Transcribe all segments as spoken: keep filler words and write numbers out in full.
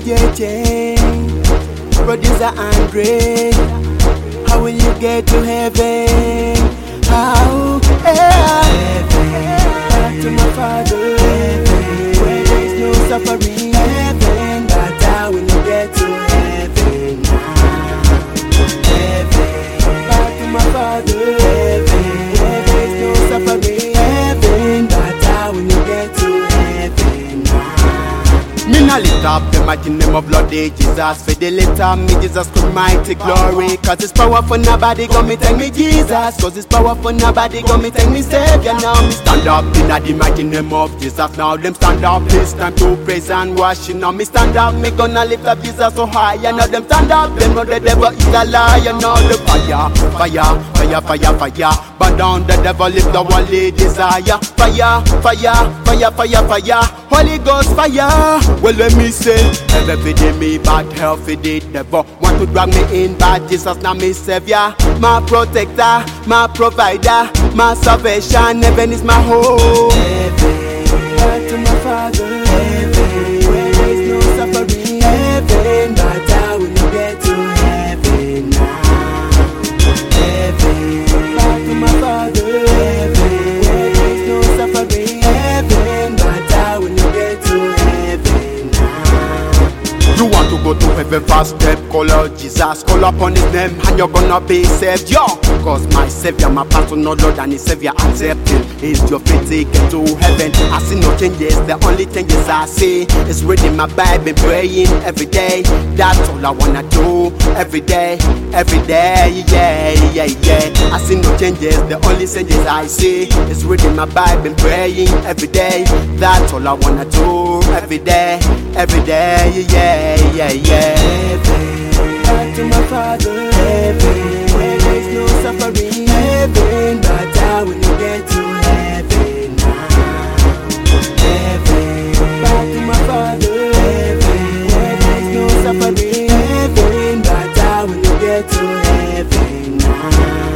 J J, producer Andre. How will you get to heaven? How? Yeah. Back to my Father, where there is no suffering. Heaven, but how will you get to heaven? Heaven, back to my Father, where there is no suffering. Heaven, but how will you get to heaven? Me nah lift up the mighty name of Lord Jesus. For the letter me Jesus could mighty glory. Cause it's powerful nobody gon' me thank me Jesus. Cause it's powerful nobody gon' me thank me Savior. Now me stand up in the mighty name of Jesus. Now them stand up, it's time to praise and worship. Now me stand up, me gonna lift up Jesus so high. Now them stand up, them know the devil is a liar. Now the fire, fire, fire, fire, fire. But down the devil if the only desire. Fire, fire, fire, fire, fire. Holy Ghost fire. Well let me say, every day me bad health for the devil want to drag me in, but Jesus now me Savior, my protector, my provider, my salvation. Heaven is my home. Heaven, back to my Father. Heaven, where there is no suffering. Heaven, but how will you get to heaven now? Heaven, back to my Father. Heaven, where there is no suffering. Heaven, but how will you get to heaven now? You want to go to heaven fast step, call out Jesus, call upon his name and you're gonna be saved, yo. Cause my Savior, my personal Lord and his Savior accepting is your faith ticket to heaven. I see no changes, the only changes I see is reading my Bible, praying every day. That's all I wanna do, every day, every day, yeah, yeah, yeah. I see no changes, the only changes I see is reading my Bible, praying every day. That's all I wanna do, every day, every day, yeah, yeah, yeah. Heaven, back to my Father. Heaven, where there is no suffering. Heaven, but how will you get to heaven now? Heaven, back to my Father. Heaven, where there is no suffering. Heaven, but how will you get to heaven now?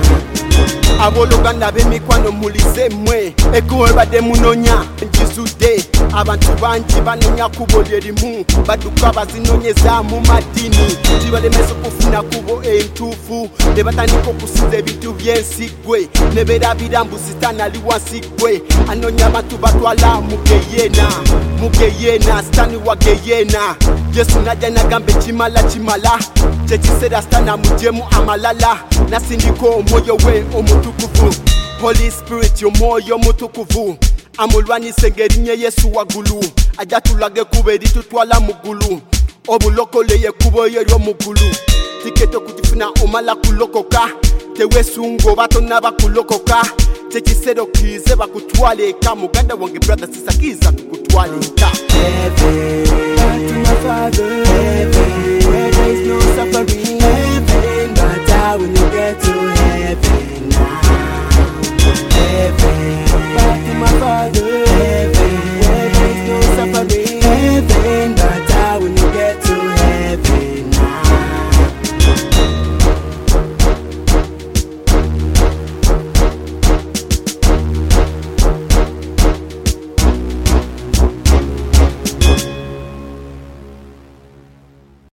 Abologanda bemikwano mulize mwe ekuwe bade munonya njisude abantu banji banonya kubolya erimu baduka bazinonyeza mu madini tibalemesa okufuna kubo entuufu ne batandika okusiza ebintu by'ensigwe ne beerabira mbu sitaani ali wansi gwe anonya abantu batwala mugeyena mugeyena sitaani wa geyena Yesu najja nagamba ekimala kimala kyekiseera sitaani amugyemu amalala nasindika omwoyo we omutukuvu Holy Spirit y'omwoyo omutukuvu amulwanise ng'erinnya Yesu waggulu ajja tulage kuba eritutwala mu ggulu obulokole yekkubo eryo ery'omu ggulu tiketi okugifuna omala kulokoka teweesunga oba tonnaba kulokoka kyekiseera okkirize bakutwala eka muganda wange brother sister kkiriza tukutwala eka. Heaven, back to my Father. Heaven, where there is no suffering. Heaven, but how will you get to heaven?